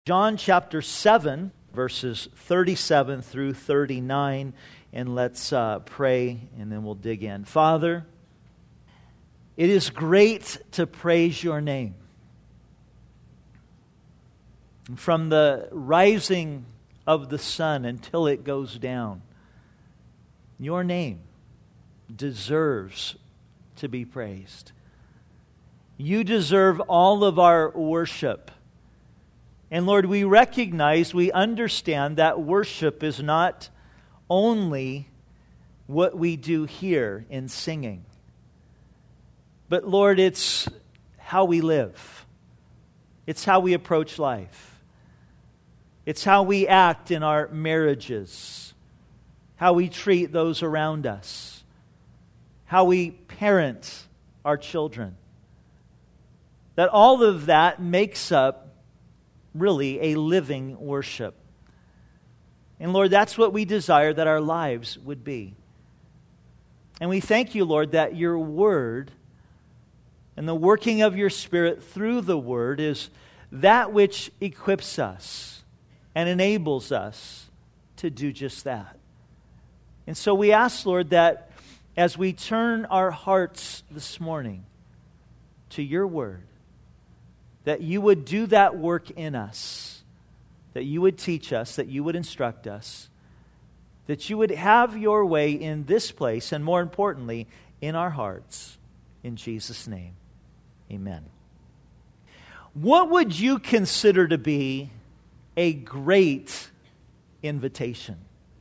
John chapter 7, verses 37 through 39, and let's pray, and then we'll dig in. Father, it is great to praise your name. From the rising of the sun until it goes down, your name deserves to be praised. You deserve all of our worship. And Lord, we recognize, we understand that worship is not only what we do here in singing, but Lord, it's how we live. It's how we approach life. It's how we act in our marriages, how we treat those around us, how we parent our children. That all of that makes up really a living worship. And Lord, that's what we desire that our lives would be. And we thank you, Lord, that your word and the working of your Spirit through the word is that which equips us and enables us to do just that. And so we ask, Lord, that as we turn our hearts this morning to your word, that you would do that work in us, that you would teach us, that you would instruct us, that you would have your way in this place, and more importantly, in our hearts. In Jesus' name, amen. What would you consider to be a great invitation?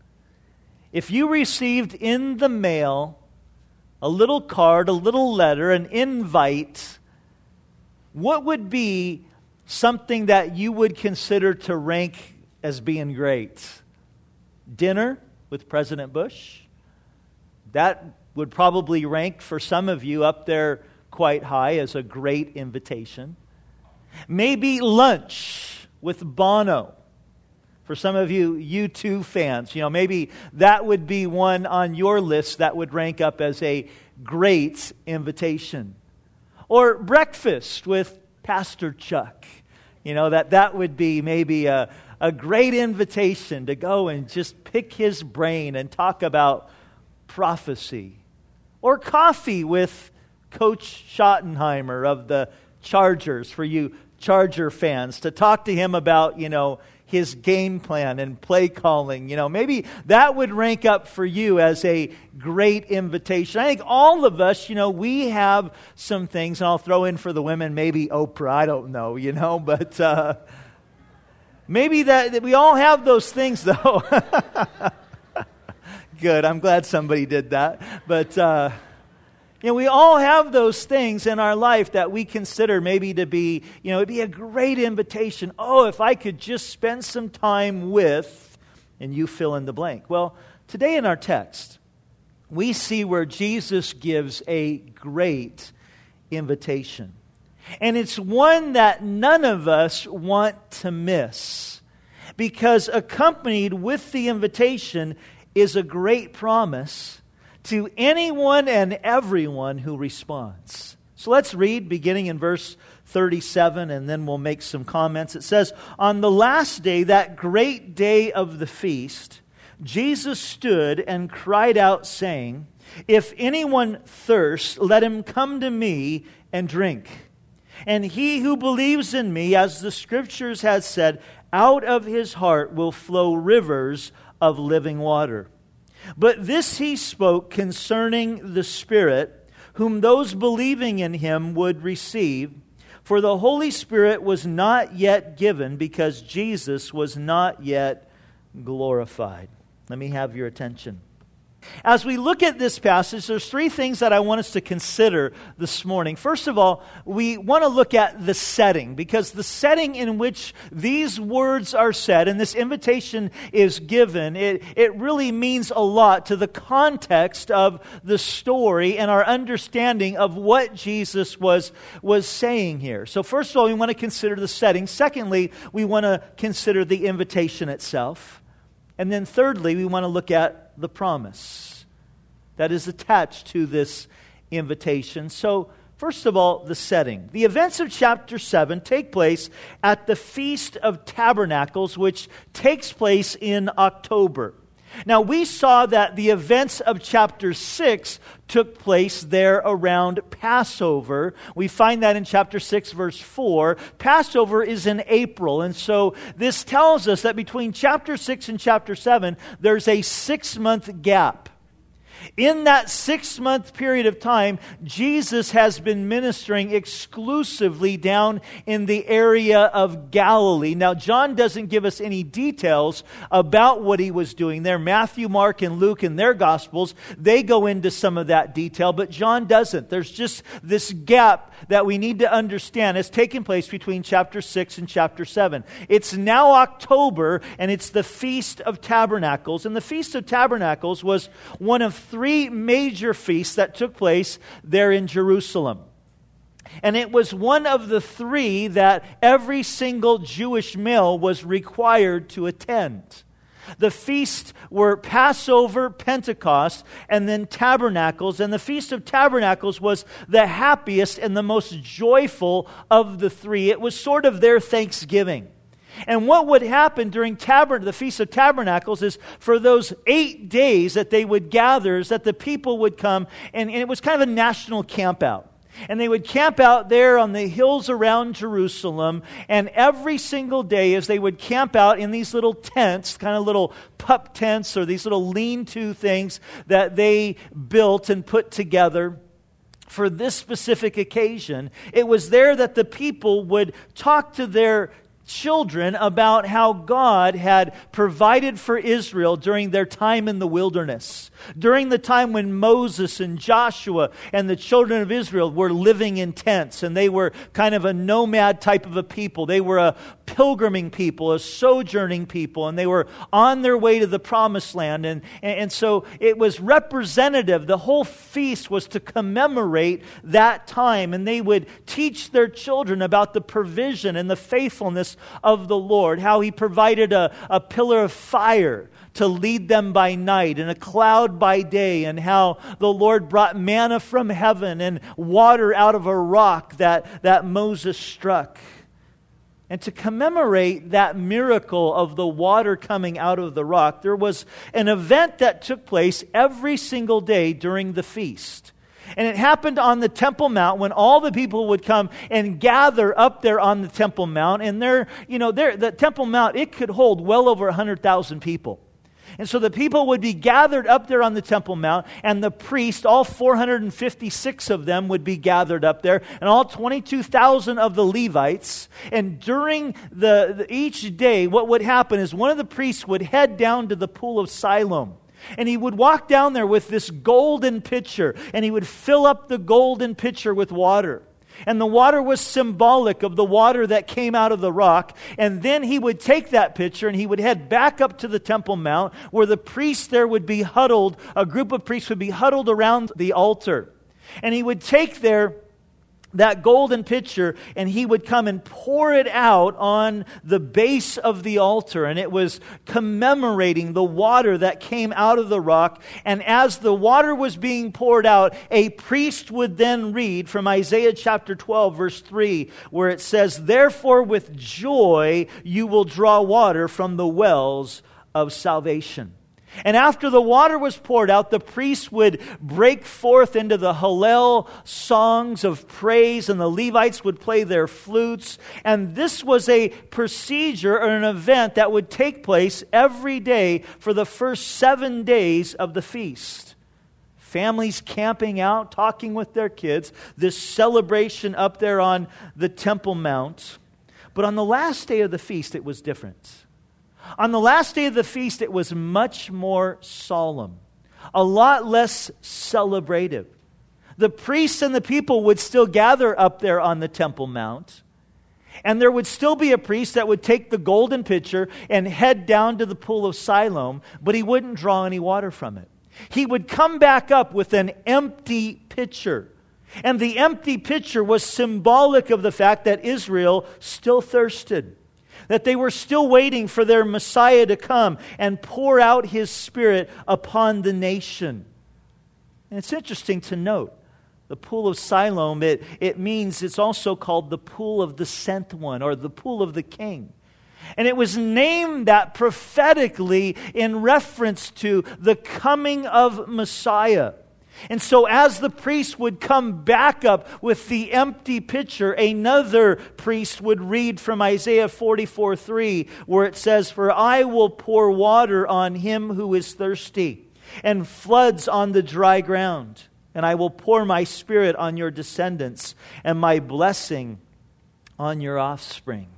If you received in the mail a little card, a little letter, an invite, what would be something that you would consider to rank as being great? Dinner with President Bush? That would probably rank for some of you up there quite high as a great invitation. Maybe lunch with Bono. For some of you U2 fans, maybe that would be one on your list that would rank up as a great invitation. Or breakfast with Pastor Chuck. That would be maybe a great invitation to go and just pick his brain and talk about prophecy. Or coffee with Coach Schottenheimer of the Chargers, for you Charger fans, to talk to him about, his game plan and play calling. Maybe that would rank up for you as a great invitation. I think all of us, we have some things, and I'll throw in for the women, maybe Oprah, I don't know, but maybe that we all have those things, though. Good, I'm glad somebody did that. But we all have those things in our life that we consider maybe to be, it'd be a great invitation. Oh, if I could just spend some time with, and you fill in the blank. Well, today in our text, we see where Jesus gives a great invitation. And it's one that none of us want to miss, because accompanied with the invitation is a great promise to anyone and everyone who responds. So let's read beginning in verse 37, and then we'll make some comments. It says, "On the last day, that great day of the feast, Jesus stood and cried out, saying, 'If anyone thirsts, let him come to me and drink. And he who believes in me, as the Scriptures has said, out of his heart will flow rivers of living water.' But this he spoke concerning the Spirit, whom those believing in him would receive. For the Holy Spirit was not yet given, because Jesus was not yet glorified." Let me have your attention. As we look at this passage, there's three things that I want us to consider this morning. First of all, we want to look at the setting, because the setting in which these words are said and this invitation is given, it really means a lot to the context of the story and our understanding of what Jesus was saying here. So first of all, we want to consider the setting. Secondly, we want to consider the invitation itself. And then thirdly, we want to look at the promise that is attached to this invitation. So First of all, the setting. The events of chapter 7 take place at the Feast of Tabernacles, which takes place in October. Now, we saw that the events of chapter 6 took place there around Passover. We find that in chapter 6, verse 4. Passover is in April, and so this tells us that between chapter 6 and chapter 7, there's a 6-month gap. In that 6-month period of time, Jesus has been ministering exclusively down in the area of Galilee. Now, John doesn't give us any details about what he was doing there. Matthew, Mark, and Luke in their Gospels, they go into some of that detail, but John doesn't. There's just this gap that we need to understand has taken place between chapter 6 and chapter 7. It's now October, and it's the Feast of Tabernacles. And the Feast of Tabernacles was one of 3 major feasts that took place there in Jerusalem. And it was one of the 3 that every single Jewish male was required to attend. The feasts were Passover, Pentecost, and then Tabernacles. And the Feast of Tabernacles was the happiest and the most joyful of the 3. It was sort of their Thanksgiving. And what would happen during the Feast of Tabernacles is for those 8 days that they would gather, is that the people would come, and it was kind of a national camp out. And they would camp out there on the hills around Jerusalem, and every single day as they would camp out in these little tents, kind of little pup tents or these little lean-to things that they built and put together for this specific occasion, it was there that the people would talk to their children about how God had provided for Israel during their time in the wilderness, during the time when Moses and Joshua and the children of Israel were living in tents, and they were kind of a nomad type of a people. They were a pilgriming people, a sojourning people, and they were on their way to the promised land. And so it was representative. The whole feast was to commemorate that time, and they would teach their children about the provision and the faithfulness of the Lord, how He provided a pillar of fire to lead them by night and a cloud by day, and how the Lord brought manna from heaven and water out of a rock that Moses struck. And to commemorate that miracle of the water coming out of the rock, there was an event that took place every single day during the feast. And it happened on the Temple Mount when all the people would come and gather up there on the Temple Mount. And the Temple Mount, it could hold well over 100,000 people. And so the people would be gathered up there on the Temple Mount, and the priests, all 456 of them, would be gathered up there, and all 22,000 of the Levites. And during each day, what would happen is one of the priests would head down to the pool of Siloam. And he would walk down there with this golden pitcher, and he would fill up the golden pitcher with water. And the water was symbolic of the water that came out of the rock. And then he would take that pitcher and he would head back up to the Temple Mount, where the priests there would be huddled, a group of priests would be huddled around the altar. And he would take that golden pitcher, and he would come and pour it out on the base of the altar. And it was commemorating the water that came out of the rock. And as the water was being poured out, a priest would then read from Isaiah chapter 12, verse 3, where it says, "Therefore with joy you will draw water from the wells of salvation." And after the water was poured out, the priests would break forth into the Hallel songs of praise, and the Levites would play their flutes. And this was a procedure or an event that would take place every day for the first 7 days of the feast. Families camping out, talking with their kids, this celebration up there on the Temple Mount. But on the last day of the feast, it was different. On the last day of the feast, it was much more solemn, a lot less celebrative. The priests and the people would still gather up there on the Temple Mount, and there would still be a priest that would take the golden pitcher and head down to the pool of Siloam, but he wouldn't draw any water from it. He would come back up with an empty pitcher. And the empty pitcher was symbolic of the fact that Israel still thirsted, that they were still waiting for their Messiah to come and pour out His Spirit upon the nation. And it's interesting to note The pool of Siloam, it means it's also called the pool of the sent one, or the pool of the king. And it was named that prophetically in reference to the coming of Messiah. And so as the priest would come back up with the empty pitcher, another priest would read from Isaiah 44:3, where it says, "For I will pour water on him who is thirsty, and floods on the dry ground. And I will pour my Spirit on your descendants, and my blessing on your offspring."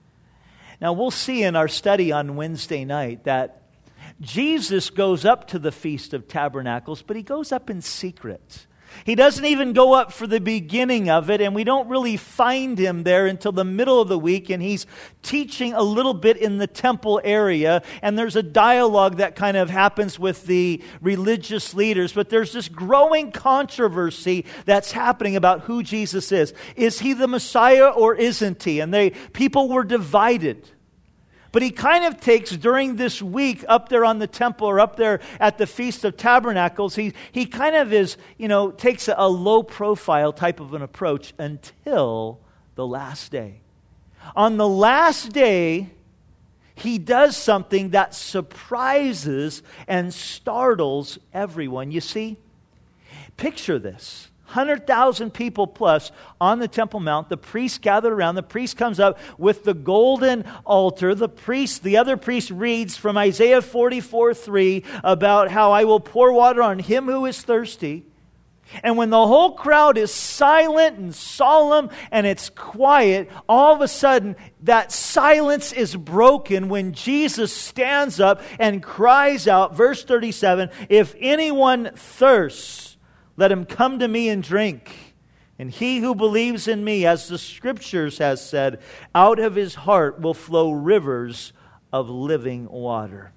Now we'll see in our study on Wednesday night that Jesus goes up to the Feast of Tabernacles, but he goes up in secret. He doesn't even go up for the beginning of it, and we don't really find him there until the middle of the week, and he's teaching a little bit in the temple area, and there's a dialogue that kind of happens with the religious leaders, but there's this growing controversy that's happening about who Jesus is. Is he the Messiah or isn't he? And people were divided. But he kind of takes, during this week up there on the temple or up there at the Feast of Tabernacles, he kind of takes a low profile type of an approach until the last day. On the last day, he does something that surprises and startles everyone. You see, picture this. 100,000 people plus on the Temple Mount. The priest gathered around. The priest comes up with the golden altar. The other priest reads from Isaiah 44:3 about how I will pour water on him who is thirsty. And when the whole crowd is silent and solemn and it's quiet, all of a sudden that silence is broken when Jesus stands up and cries out, verse 37, "If anyone thirsts, let him come to me and drink. And he who believes in me, as the Scriptures has said, out of his heart will flow rivers of living water."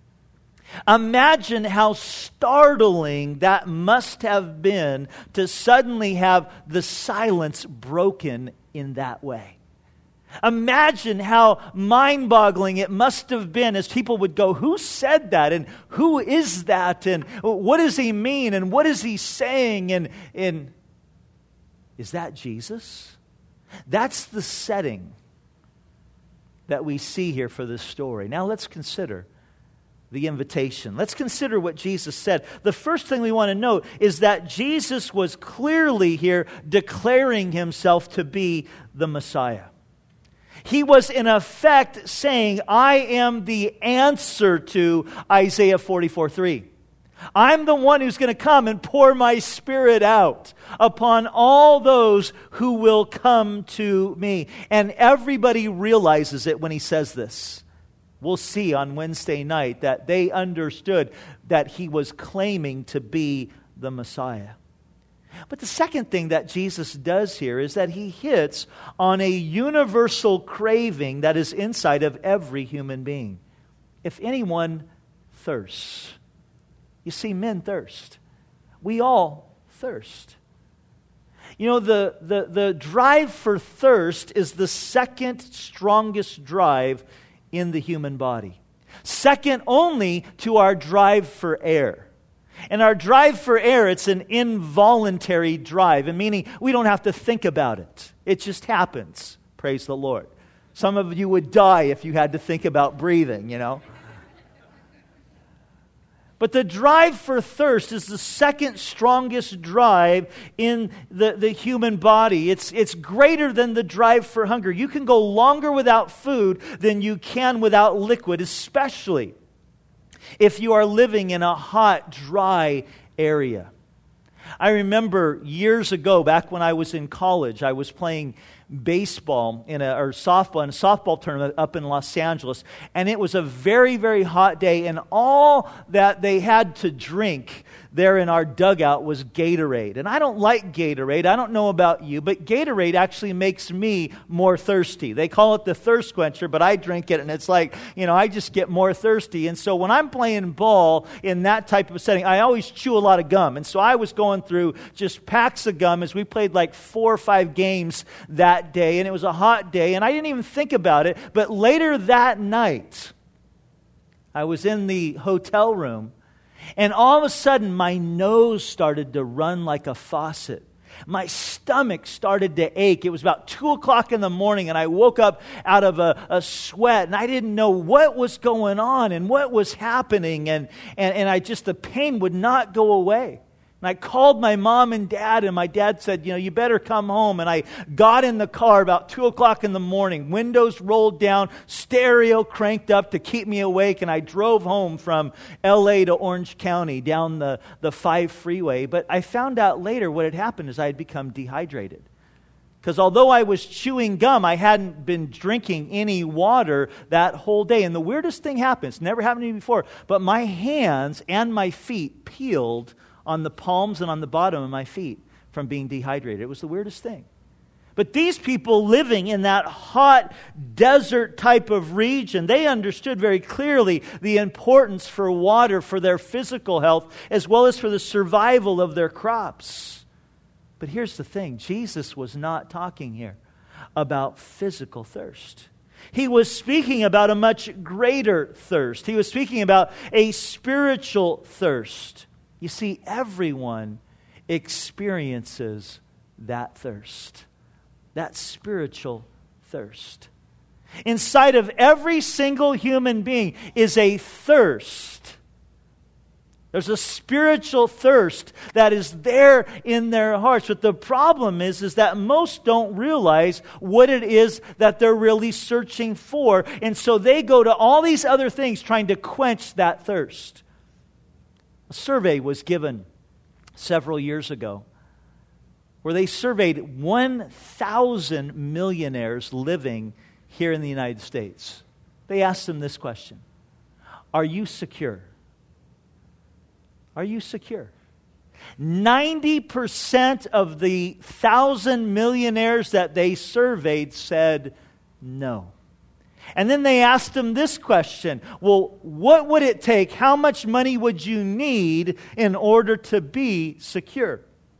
Imagine how startling that must have been to suddenly have the silence broken in that way. Imagine how mind-boggling it must have been as people would go, "Who said that? And who is that? And what does he mean? And what is he saying? And is that Jesus?" That's the setting that we see here for this story. Now let's consider the invitation. Let's consider what Jesus said. The first thing we want to note is that Jesus was clearly here declaring himself to be the Messiah. He was in effect saying, "I am the answer to Isaiah 44:3. I'm the one who's going to come and pour my Spirit out upon all those who will come to me." And everybody realizes it when he says this. We'll see on Wednesday night that they understood that he was claiming to be the Messiah. But the second thing that Jesus does here is that he hits on a universal craving that is inside of every human being. If anyone thirsts. You see, men thirst. We all thirst. You know, the drive for thirst is the second strongest drive in the human body. Second only to our drive for air. And our drive for air, it's an involuntary drive, and meaning we don't have to think about it. It just happens. Praise the Lord. Some of you would die if you had to think about breathing, But the drive for thirst is the second strongest drive in the human body. It's greater than the drive for hunger. You can go longer without food than you can without liquid, especially if you are living in a hot, dry area. I remember years ago, back when I was in college, I was playing baseball or softball in a softball tournament up in Los Angeles, and it was a very, very hot day, and all that they had to drink there in our dugout was Gatorade. And I don't like Gatorade. I don't know about you, but Gatorade actually makes me more thirsty. They call it the thirst quencher, but I drink it and it's like, I just get more thirsty. And so when I'm playing ball in that type of setting, I always chew a lot of gum. And so I was going through just packs of gum as we played like 4 or 5 games that day, and it was a hot day, and I didn't even think about it. But later that night, I was in the hotel room, and all of a sudden, my nose started to run like a faucet. My stomach started to ache. It was about 2 o'clock in the morning, and I woke up out of a sweat, and I didn't know what was going on and what was happening, and the pain would not go away. And I called my mom and dad, and my dad said, you better come home. And I got in the car about 2 o'clock in the morning, windows rolled down, stereo cranked up to keep me awake, and I drove home from L.A. to Orange County down the 5 freeway. But I found out later what had happened is I had become dehydrated. Because although I was chewing gum, I hadn't been drinking any water that whole day. And the weirdest thing happened, it's never happened to me before, but my hands and my feet peeled on the palms and on the bottom of my feet from being dehydrated. It was the weirdest thing. But these people living in that hot desert type of region, they understood very clearly the importance for water for their physical health as well as for the survival of their crops. But here's the thing, Jesus was not talking here about physical thirst. He was speaking about a much greater thirst. He was speaking about a spiritual thirst. You see, everyone experiences that thirst, that spiritual thirst. Inside of every single human being is a thirst. There's a spiritual thirst that is there in their hearts. But the problem is that most don't realize what it is that they're really searching for. And so they go to all these other things trying to quench that thirst. A survey was given several years ago where they surveyed 1,000 millionaires living here in the United States. They asked them this question: are you secure? Are you secure? 90% of the 1,000 millionaires that they surveyed said no. And then they asked them this question: well, what would it take? How much money would you need in order to be secure?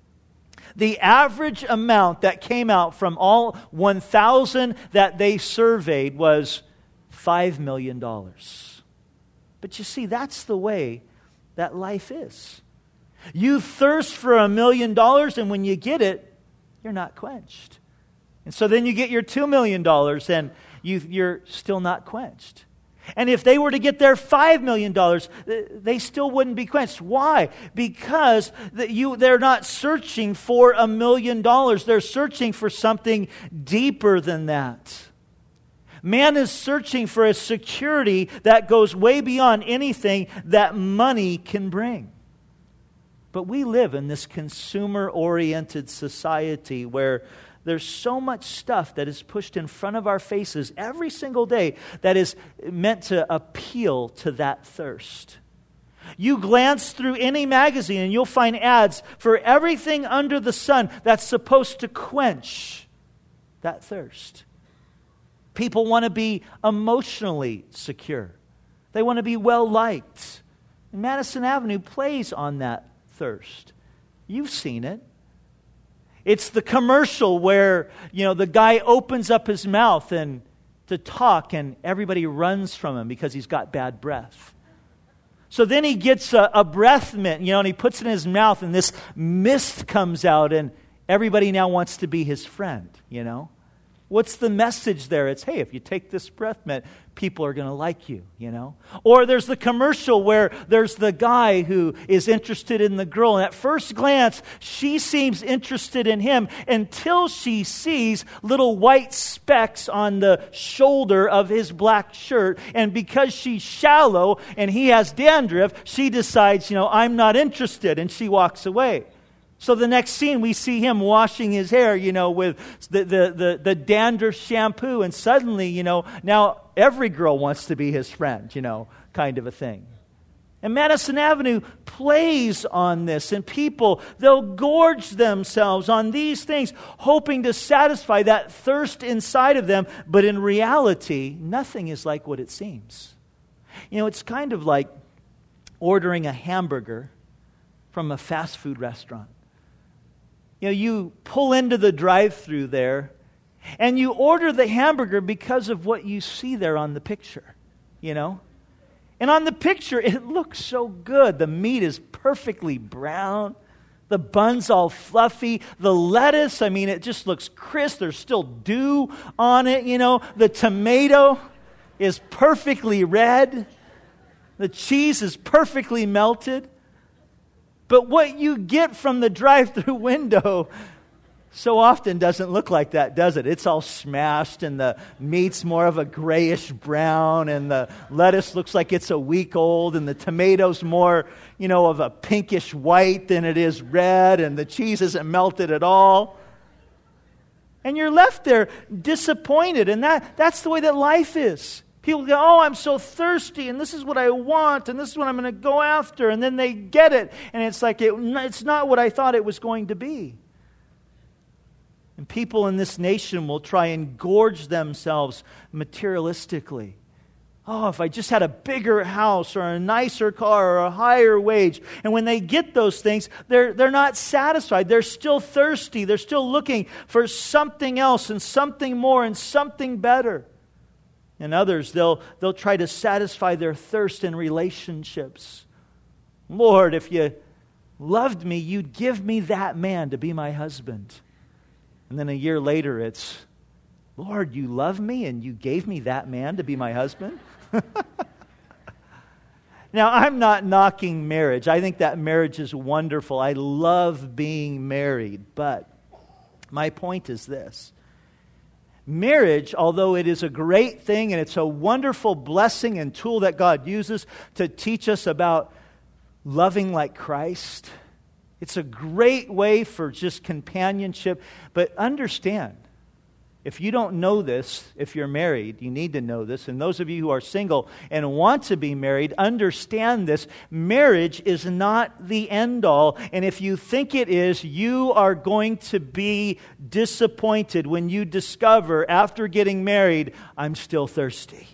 The average amount that came out from all 1,000 that they surveyed was $5 million. But you see, that's the way that life is. You thirst for $1 million, and when you get it, you're not quenched. And so then you get your $2 million, and you're still not quenched. And if they were to get their $5 million, they still wouldn't be quenched. Why? Because they're not searching for $1 million. They're searching for something deeper than that. Man is searching for a security that goes way beyond anything that money can bring. But we live in this consumer-oriented society where there's so much stuff that is pushed in front of our faces every single day that is meant to appeal to that thirst. You glance through any magazine and you'll find ads for everything under the sun that's supposed to quench that thirst. People want to be emotionally secure. They want to be well-liked. And Madison Avenue plays on that thirst. You've seen it. It's the commercial where, the guy opens up his mouth to talk and everybody runs from him because he's got bad breath. So then he gets a breath mint, and he puts it in his mouth and this mist comes out and everybody now wants to be his friend, What's the message there? It's, hey, if you take this breath mint, people are going to like you, Or there's the commercial where there's the guy who is interested in the girl. And at first glance, she seems interested in him until she sees little white specks on the shoulder of his black shirt. And because she's shallow and he has dandruff, she decides, I'm not interested. And she walks away. So the next scene, we see him washing his hair, with the dandruff shampoo. And suddenly, now every girl wants to be his friend, kind of a thing. And Madison Avenue plays on this. And people, they'll gorge themselves on these things, hoping to satisfy that thirst inside of them. But in reality, nothing is like what it seems. It's kind of like ordering a hamburger from a fast food restaurant. You pull into the drive-thru there, and you order the hamburger because of what you see there on the picture, And on the picture, it looks so good. The meat is perfectly brown. The bun's all fluffy. The lettuce, I mean, it just looks crisp. There's still dew on it, you know. The tomato is perfectly red. The cheese is perfectly melted. But what you get from the drive-through window so often doesn't look like that, does it? It's all smashed, and the meat's more of a grayish brown, and the lettuce looks like it's a week old, and the tomato's more, you know, of a pinkish white than it is red, and the cheese isn't melted at all. And you're left there disappointed, and that's the way that life is. People go, oh, I'm so thirsty, and this is what I want, and this is what I'm going to go after, and then they get it, and it's like it's not what I thought it was going to be. And people in this nation will try and gorge themselves materialistically. Oh, if I just had a bigger house or a nicer car or a higher wage. And when they get those things, they're not satisfied. They're still thirsty. They're still looking for something else and something more and something better. And others, they'll try to satisfy their thirst in relationships. Lord, if you loved me, you'd give me that man to be my husband. And then a year later, it's, Lord, you love me and you gave me that man to be my husband? Now, I'm not knocking marriage. I think that marriage is wonderful. I love being married. But my point is this. Marriage, although it is a great thing and it's a wonderful blessing and tool that God uses to teach us about loving like Christ, it's a great way for just companionship. But understand, if you don't know this, if you're married, you need to know this. And those of you who are single and want to be married, understand this. Marriage is not the end all. And if you think it is, you are going to be disappointed when you discover after getting married, I'm still thirsty.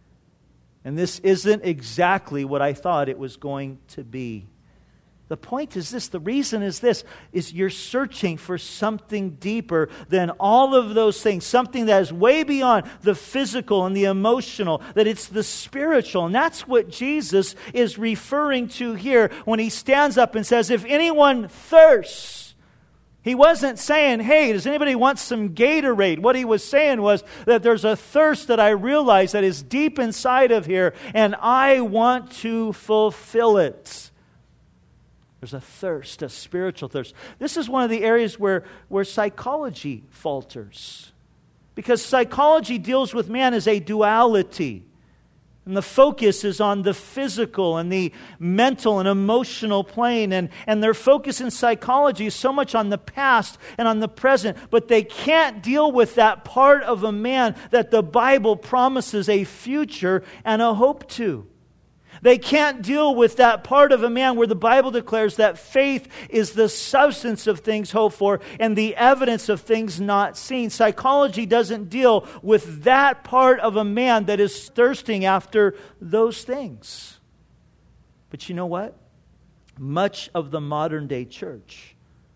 And this isn't exactly what I thought it was going to be. The point is this, the reason is this, is you're searching for something deeper than all of those things, something that is way beyond the physical and the emotional, that it's the spiritual. And that's what Jesus is referring to here when he stands up and says, if anyone thirsts, he wasn't saying, hey, does anybody want some Gatorade? What he was saying was that there's a thirst that I realize that is deep inside of here, and I want to fulfill it. There's a thirst, a spiritual thirst. This is one of the areas where psychology falters. Because psychology deals with man as a duality. And the focus is on the physical and the mental and emotional plane. And their focus in psychology is so much on the past and on the present. But they can't deal with that part of a man that the Bible promises a future and a hope to. They can't deal with that part of a man where the Bible declares that faith is the substance of things hoped for and the evidence of things not seen. Psychology doesn't deal with that part of a man that is thirsting after those things. But you know what? Much of the modern day church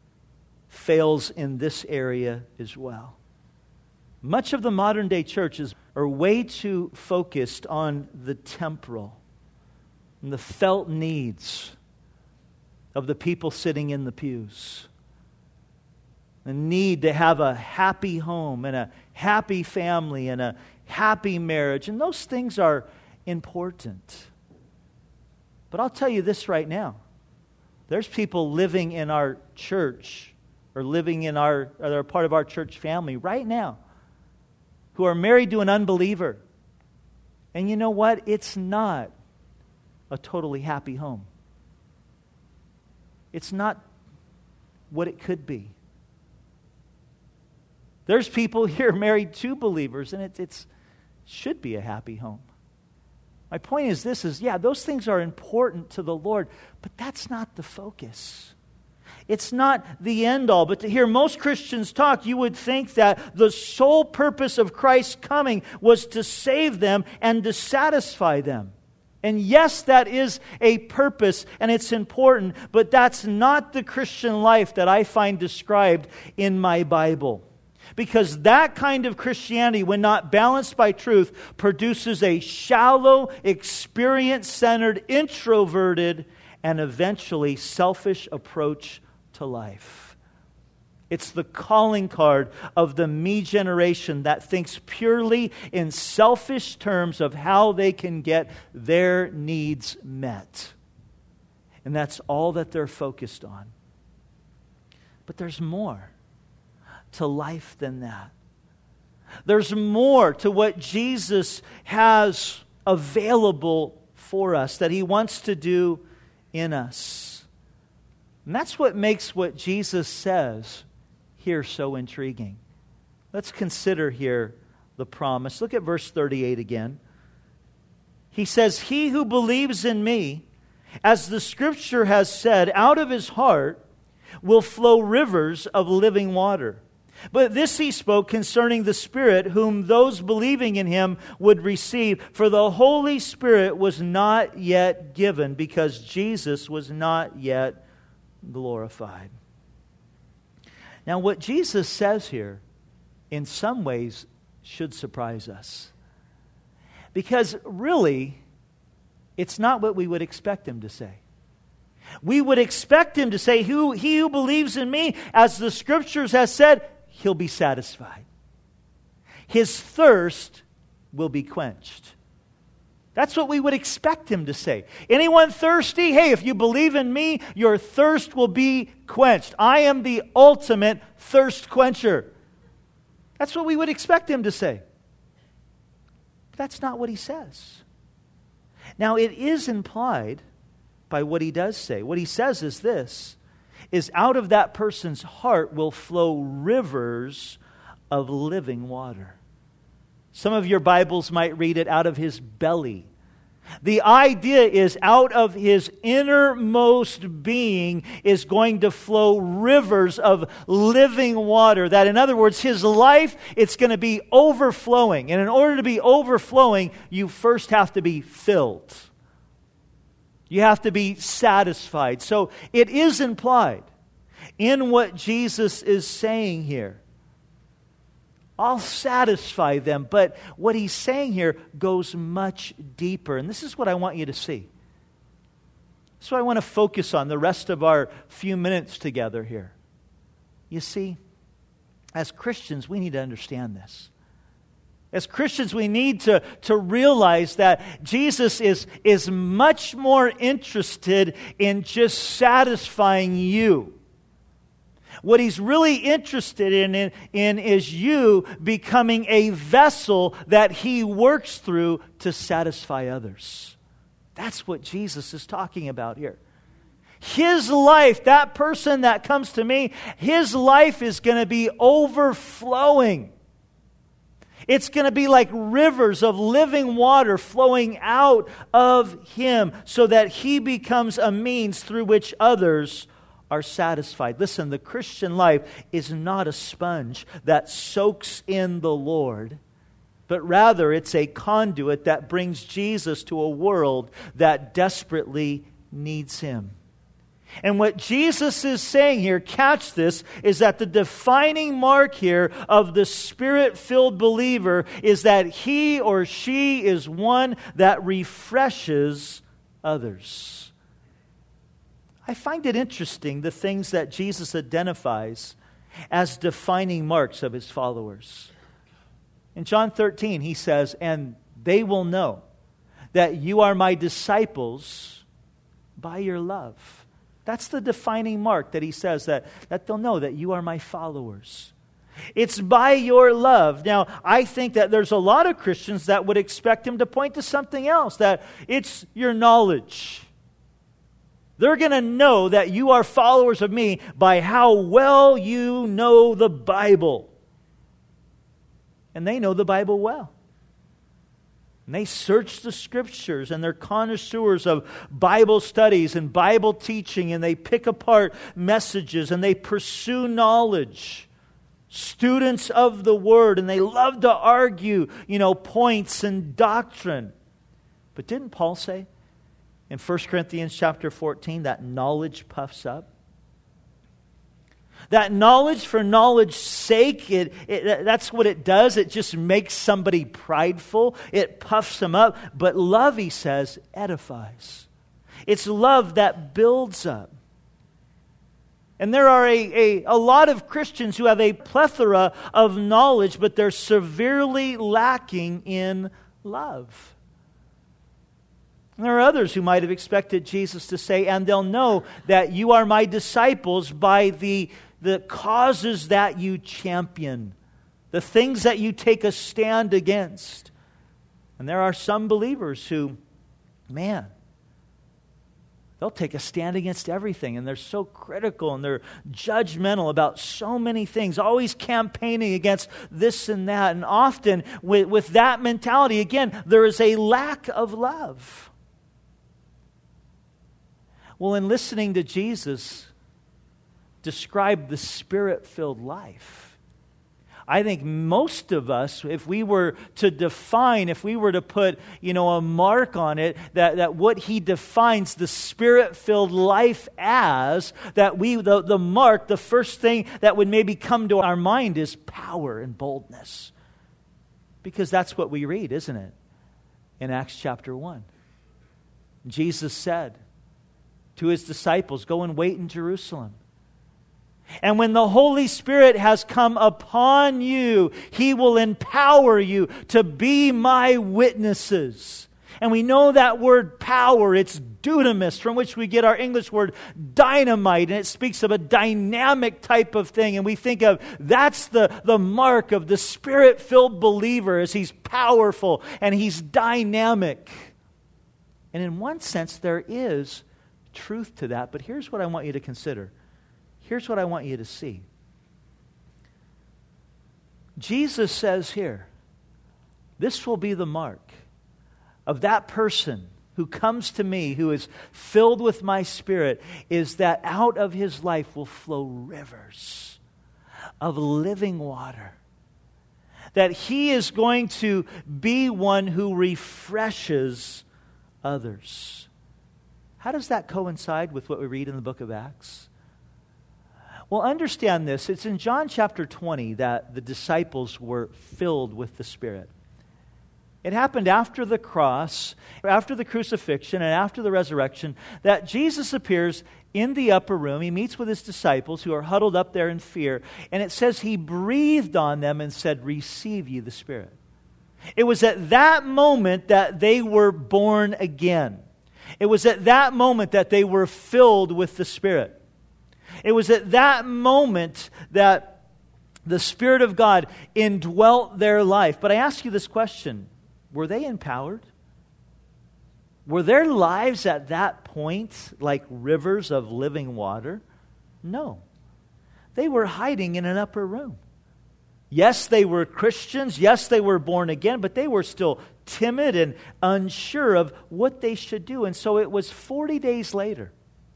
fails in this area as well. Much of the modern day churches are way too focused on the temporal and the felt needs of the people sitting in the pews. The need to have a happy home and a happy family and a happy marriage. And those things are important. But I'll tell you this right now. There's people living in our church or living in they're part of our church family right now who are married to an unbeliever. And you know what? It's not a totally happy home. It's not what it could be. There's people here married to believers, and it should be a happy home. My point is this, those things are important to the Lord, but that's not the focus. It's not the end all. But to hear most Christians talk, you would think that the sole purpose of Christ's coming was to save them and to satisfy them. And yes, that is a purpose and it's important, but that's not the Christian life that I find described in my Bible. Because that kind of Christianity, when not balanced by truth, produces a shallow, experience-centered, introverted, and eventually selfish approach to life. It's the calling card of the me generation that thinks purely in selfish terms of how they can get their needs met. And that's all that they're focused on. But there's more to life than that. There's more to what Jesus has available for us, that He wants to do in us. And that's what makes what Jesus says here so intriguing. Let's consider here the promise. Look at verse 38 again. He says, "He who believes in me, as the Scripture has said, out of his heart will flow rivers of living water. But this he spoke concerning the Spirit, whom those believing in him would receive. For the Holy Spirit was not yet given, because Jesus was not yet glorified." Now, what Jesus says here, in some ways, should surprise us. Because really, it's not what we would expect Him to say. We would expect Him to say, he who believes in me, as the Scriptures has said, he'll be satisfied. His thirst will be quenched. That's what we would expect Him to say. Anyone thirsty? Hey, if you believe in me, your thirst will be quenched. I am the ultimate thirst quencher. That's what we would expect Him to say. But that's not what He says. Now, it is implied by what He does say. What He says is this, is out of that person's heart will flow rivers of living water. Some of your Bibles might read it, out of his belly. The idea is out of his innermost being is going to flow rivers of living water. That, in other words, his life, it's going to be overflowing. And in order to be overflowing, you first have to be filled. You have to be satisfied. So it is implied in what Jesus is saying here. I'll satisfy them. But what He's saying here goes much deeper. And this is what I want you to see. This is what I want to focus on the rest of our few minutes together here. You see, as Christians, we need to understand this. As Christians, we need to realize that Jesus is much more interested in just satisfying you. What He's really interested in is you becoming a vessel that He works through to satisfy others. That's what Jesus is talking about here. His life, that person that comes to me, his life is going to be overflowing. It's going to be like rivers of living water flowing out of him so that he becomes a means through which others are satisfied. Listen, the Christian life is not a sponge that soaks in the Lord, but rather it's a conduit that brings Jesus to a world that desperately needs Him. And what Jesus is saying here, catch this, is that the defining mark here of the Spirit-filled believer is that he or she is one that refreshes others. I find it interesting, the things that Jesus identifies as defining marks of His followers. In John 13, He says, "And they will know that you are my disciples by your love." That's the defining mark that He says, that they'll know that you are my followers. It's by your love. Now, I think that there's a lot of Christians that would expect Him to point to something else, that it's your knowledge. They're going to know that you are followers of me by how well you know the Bible. And they know the Bible well. And they search the Scriptures, and they're connoisseurs of Bible studies and Bible teaching, and they pick apart messages, and they pursue knowledge. Students of the Word, and they love to argue, points and doctrine. But didn't Paul say in 1 Corinthians chapter 14 that knowledge puffs up? That knowledge for knowledge's sake, that's what it does. It just makes somebody prideful. It puffs them up. But love, he says, edifies. It's love that builds up. And there are a lot of Christians who have a plethora of knowledge, but they're severely lacking in love. And there are others who might have expected Jesus to say, and they'll know that you are my disciples by the causes that you champion, the things that you take a stand against. And there are some believers who, man, they'll take a stand against everything, and they're so critical and they're judgmental about so many things, always campaigning against this and that. And often with that mentality, again, there is a lack of love. Well, in listening to Jesus describe the Spirit-filled life, I think most of us, if we were to define, if we were to put, a mark on it, that what he defines the Spirit-filled life as, that the mark, the first thing that would maybe come to our mind is power and boldness. Because that's what we read, isn't it? In Acts chapter 1. Jesus said to his disciples, go and wait in Jerusalem. And when the Holy Spirit has come upon you, he will empower you to be my witnesses. And we know that word power, it's dunamis, from which we get our English word dynamite. And it speaks of a dynamic type of thing. And we think of that's the mark of the Spirit-filled believer, as he's powerful and he's dynamic. And in one sense, there is truth to that. But here's what I want you to consider. Here's what I want you to see. Jesus says here, this will be the mark of that person who comes to me, who is filled with my Spirit, is that out of his life will flow rivers of living water. That he is going to be one who refreshes others. How does that coincide with what we read in the book of Acts? Well, understand this. It's in John chapter 20 that the disciples were filled with the Spirit. It happened after the cross, after the crucifixion, and after the resurrection, that Jesus appears in the upper room. He meets with his disciples who are huddled up there in fear. And it says he breathed on them and said, receive ye the Spirit. It was at that moment that they were born again. It was at that moment that they were filled with the Spirit. It was at that moment that the Spirit of God indwelt their life. But I ask you this question, were they empowered? Were their lives at that point like rivers of living water? No. They were hiding in an upper room. Yes, they were Christians. Yes, they were born again, but they were still timid and unsure of what they should do. And so it was 40 days later,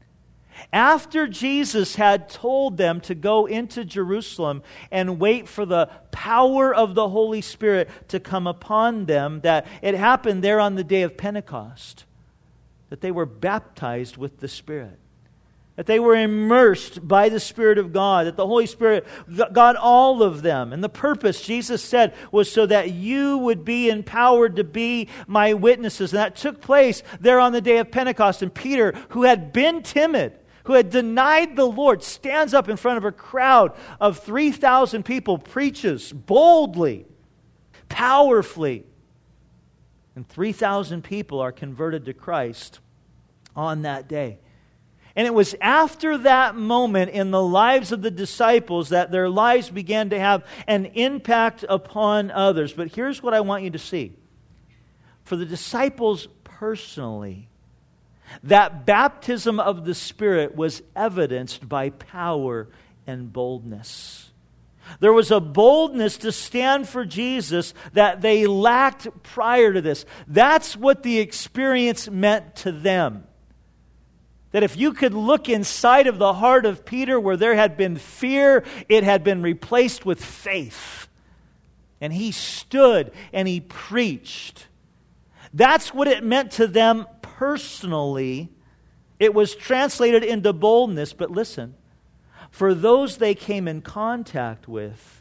after Jesus had told them to go into Jerusalem and wait for the power of the Holy Spirit to come upon them, that it happened there on the day of Pentecost, that they were baptized with the Spirit, that they were immersed by the Spirit of God, that the Holy Spirit got all of them. And the purpose, Jesus said, was so that you would be empowered to be my witnesses. And that took place there on the day of Pentecost. And Peter, who had been timid, who had denied the Lord, stands up in front of a crowd of 3,000 people, preaches boldly, powerfully. And 3,000 people are converted to Christ on that day. And it was after that moment in the lives of the disciples that their lives began to have an impact upon others. But here's what I want you to see. For the disciples personally, that baptism of the Spirit was evidenced by power and boldness. There was a boldness to stand for Jesus that they lacked prior to this. That's what the experience meant to them. That if you could look inside of the heart of Peter where there had been fear, it had been replaced with faith. And he stood and he preached. That's what it meant to them personally. It was translated into boldness, but listen, for those they came in contact with,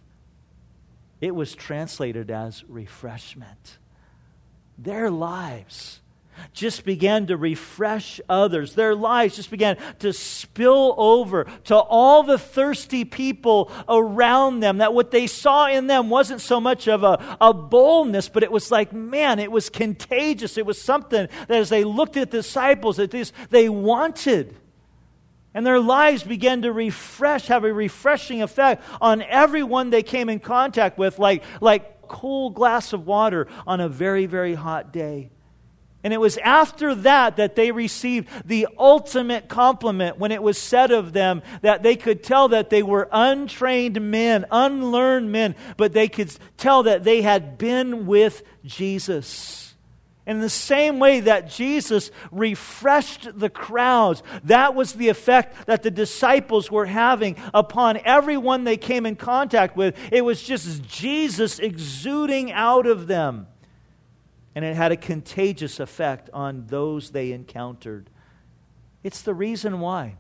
it was translated as refreshment. Their lives just began to refresh others. Their lives just began to spill over to all the thirsty people around them. That what they saw in them wasn't so much of a boldness, but it was like, man, it was contagious. It was something that as they looked at the disciples, that they wanted. And their lives began to have a refreshing effect on everyone they came in contact with, like a cool glass of water on a very, very hot day. And it was after that they received the ultimate compliment when it was said of them that they could tell that they were untrained men, unlearned men, but they could tell that they had been with Jesus. In the same way that Jesus refreshed the crowds, that was the effect that the disciples were having upon everyone they came in contact with. It was just Jesus exuding out of them. And it had a contagious effect on those they encountered. It's the reason why.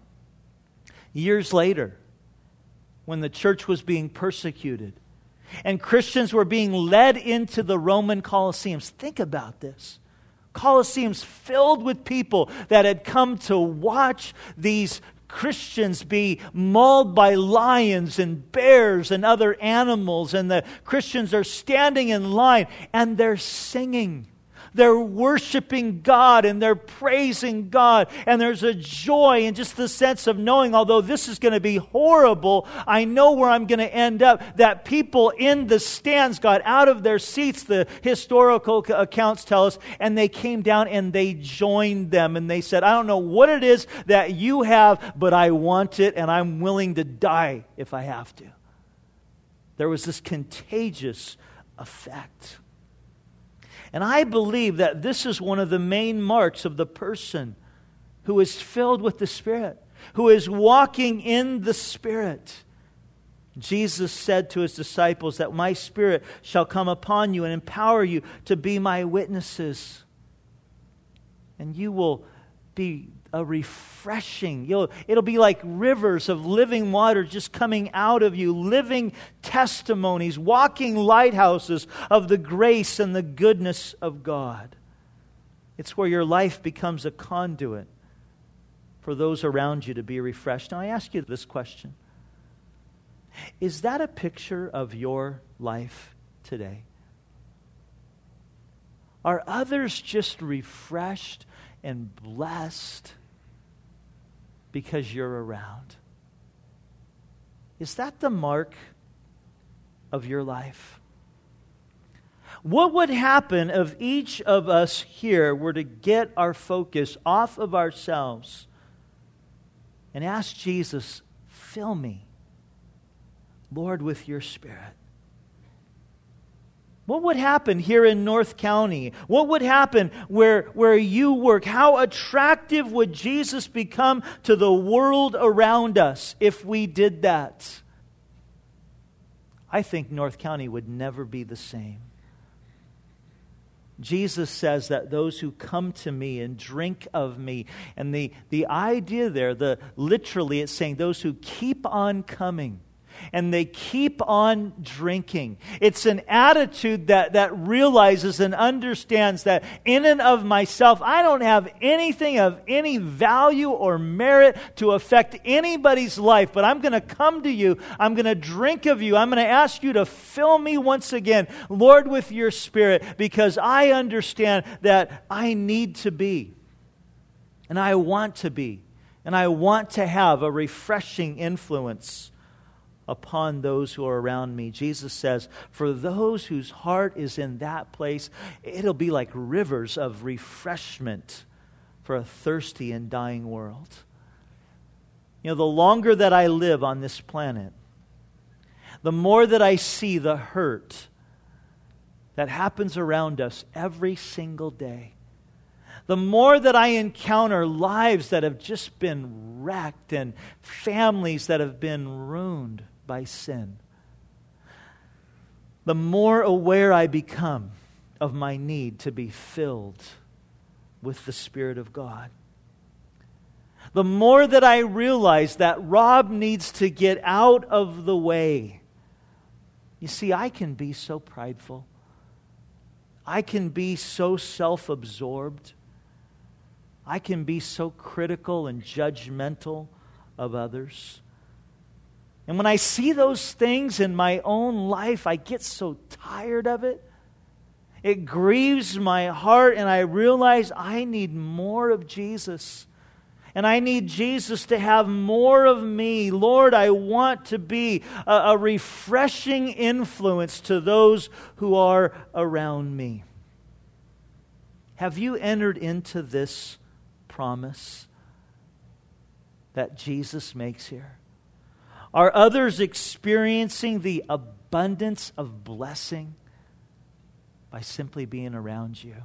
Years later, when the church was being persecuted, and Christians were being led into the Roman Colosseums. Think about this. Colosseums filled with people that had come to watch these Christians be mauled by lions and bears and other animals. And the Christians are standing in line and they're singing. They're worshiping God and they're praising God. And there's a joy and just the sense of knowing, although this is going to be horrible, I know where I'm going to end up. That people in the stands got out of their seats, the historical accounts tell us, and they came down and they joined them. And they said, I don't know what it is that you have, but I want it and I'm willing to die if I have to. There was this contagious effect. And I believe that this is one of the main marks of the person who is filled with the Spirit, who is walking in the Spirit. Jesus said to His disciples that my Spirit shall come upon you and empower you to be my witnesses. And you will be a refreshing, it'll be like rivers of living water just coming out of you, living testimonies, walking lighthouses of the grace and the goodness of God. It's where your life becomes a conduit for those around you to be refreshed. Now I ask you this question. Is that a picture of your life today? Are others just refreshed and blessed because you're around? Is that the mark of your life? What would happen if each of us here were to get our focus off of ourselves and ask Jesus, fill me, Lord, with your Spirit? What would happen here in North County? What would happen where you work? How attractive would Jesus become to the world around us if we did that? I think North County would never be the same. Jesus says that those who come to me and drink of me, and the idea there, literally it's saying those who keep on coming. And they keep on drinking. It's an attitude that realizes and understands that in and of myself, I don't have anything of any value or merit to affect anybody's life. But I'm going to come to you. I'm going to drink of you. I'm going to ask you to fill me once again, Lord, with your Spirit, because I understand that I need to be. And I want to be. And I want to have a refreshing influence upon those who are around me. Jesus says, for those whose heart is in that place, it'll be like rivers of refreshment for a thirsty and dying world. You know, the longer that I live on this planet, the more that I see the hurt that happens around us every single day. The more that I encounter lives that have just been wrecked and families that have been ruined by sin, the more aware I become of my need to be filled with the Spirit of God. The more that I realize that Rob needs to get out of the way. You see, I can be so prideful. I can be so self-absorbed. I can be so critical and judgmental of others. And when I see those things in my own life, I get so tired of it. It grieves my heart, and I realize I need more of Jesus. And I need Jesus to have more of me. Lord, I want to be a refreshing influence to those who are around me. Have you entered into this promise that Jesus makes here? Are others experiencing the abundance of blessing by simply being around you?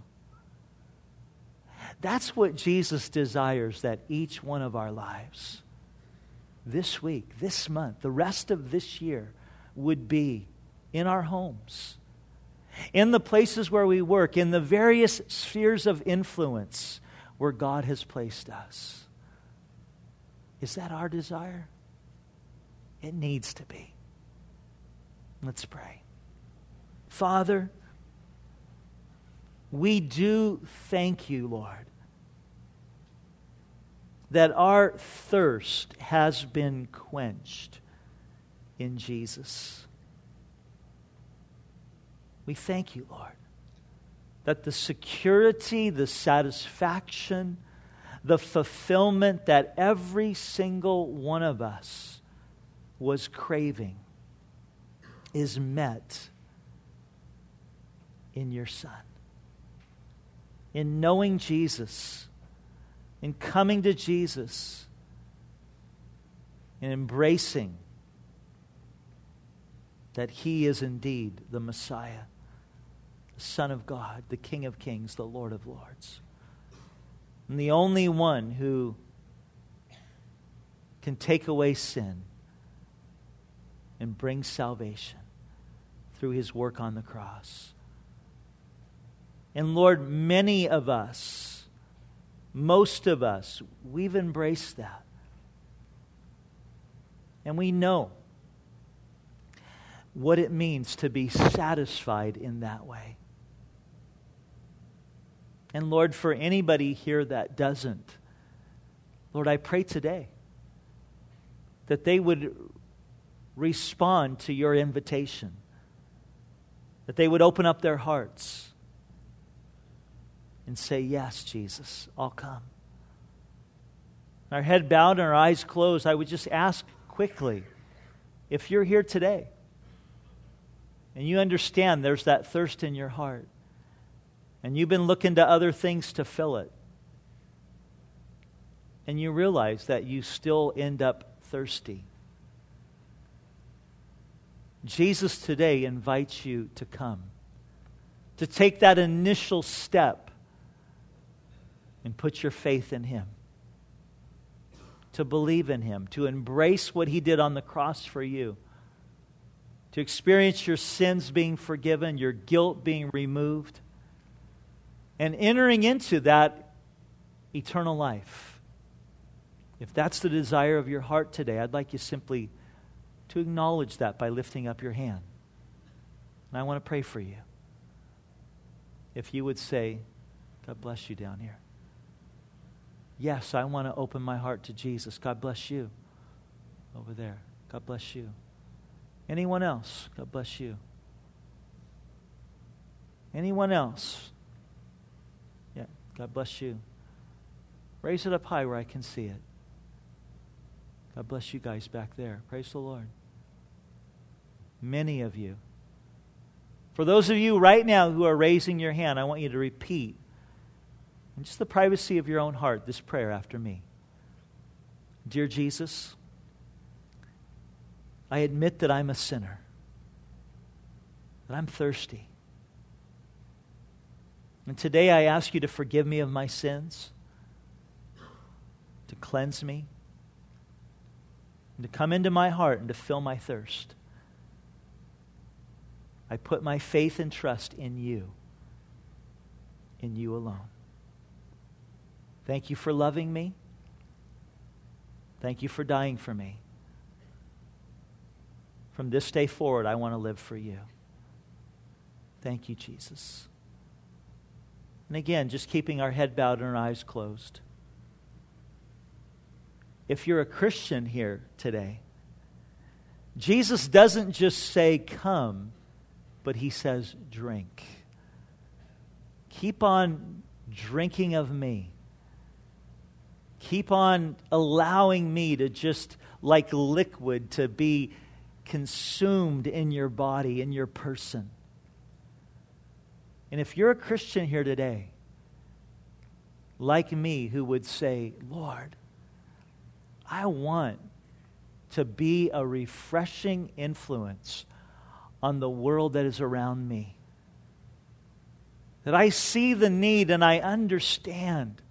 That's what Jesus desires, that each one of our lives, this week, this month, the rest of this year, would be in our homes, in the places where we work, in the various spheres of influence where God has placed us. Is that our desire? It needs to be. Let's pray. Father, we do thank you, Lord, that our thirst has been quenched in Jesus. We thank you, Lord, that the security, the satisfaction, the fulfillment that every single one of us was craving is met in your Son. In knowing Jesus, in coming to Jesus, in embracing that He is indeed the Messiah, the Son of God, the King of Kings, the Lord of Lords, and the only one who can take away sin and bring salvation through His work on the cross. And Lord, many of us, most of us, we've embraced that. And we know what it means to be satisfied in that way. And Lord, for anybody here that doesn't, Lord, I pray today that they would respond to your invitation, that they would open up their hearts and say, yes, Jesus, I'll come. Our head bowed and our eyes closed, I would just ask quickly, if you're here today and you understand there's that thirst in your heart and you've been looking to other things to fill it, and you realize that you still end up thirsty, Jesus today invites you to come, to take that initial step and put your faith in Him, to believe in Him, to embrace what He did on the cross for you, to experience your sins being forgiven, your guilt being removed, and entering into that eternal life. If that's the desire of your heart today, I'd like you simply to acknowledge that by lifting up your hand. And I want to pray for you. If you would say, God bless you down here. Yes, I want to open my heart to Jesus. God bless you. Over there. God bless you. Anyone else? God bless you. Anyone else? Yeah, God bless you. Raise it up high where I can see it. God bless you guys back there. Praise the Lord. Many of you. For those of you right now who are raising your hand, I want you to repeat, in just the privacy of your own heart, this prayer after me. Dear Jesus, I admit that I'm a sinner, that I'm thirsty. And today I ask you to forgive me of my sins, to cleanse me, and to come into my heart and to fill my thirst. I put my faith and trust in you alone. Thank you for loving me. Thank you for dying for me. From this day forward, I want to live for you. Thank you, Jesus. And again, just keeping our head bowed and our eyes closed. if you're a Christian here today, Jesus doesn't just say, come, but he says, drink. Keep on drinking of me. Keep on allowing me to just, like liquid, to be consumed in your body, in your person. And if you're a Christian here today, like me, who would say, Lord, I want to be a refreshing influence on the world that is around me. That I see the need and I understand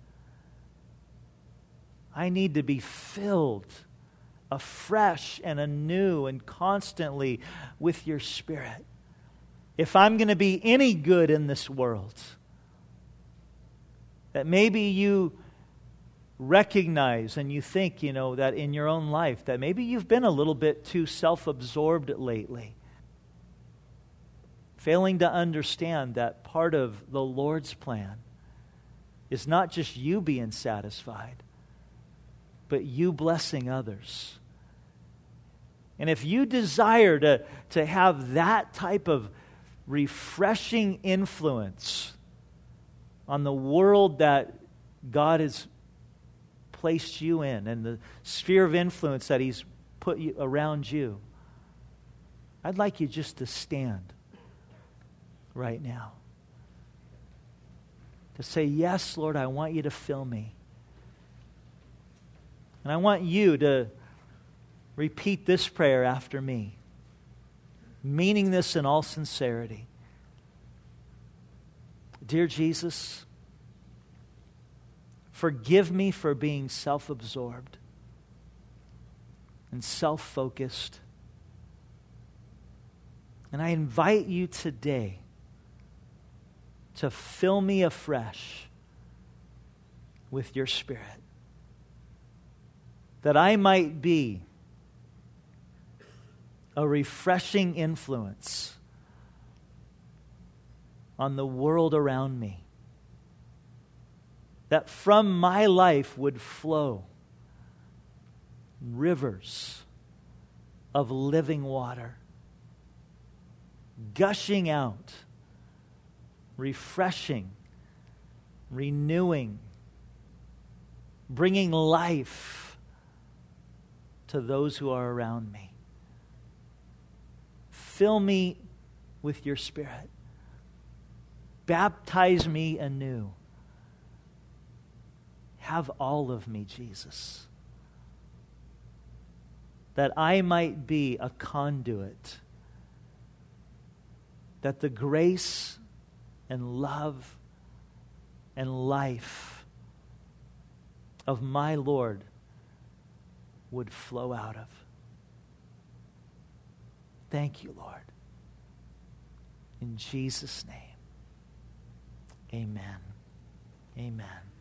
I need to be filled afresh and anew and constantly with your Spirit. If I'm going to be any good in this world, that maybe you recognize and you think, that in your own life, that maybe you've been a little bit too self-absorbed lately. Failing to understand that part of the Lord's plan is not just you being satisfied, but you blessing others. And if you desire to have that type of refreshing influence on the world that God has placed you in and the sphere of influence that He's put you around you, I'd like you just to stand right now. To say, yes, Lord, I want you to fill me. And I want you to repeat this prayer after me, meaning this in all sincerity. Dear Jesus, forgive me for being self-absorbed and self-focused. And I invite you today to fill me afresh with your Spirit, that I might be a refreshing influence on the world around me, that from my life would flow rivers of living water, gushing out, refreshing, renewing, bringing life to those who are around me. Fill me with your Spirit. Baptize me anew. Have all of me, Jesus, that I might be a conduit, that the grace and love and life of my Lord would flow out of. Thank you, Lord. In Jesus' name, amen. Amen.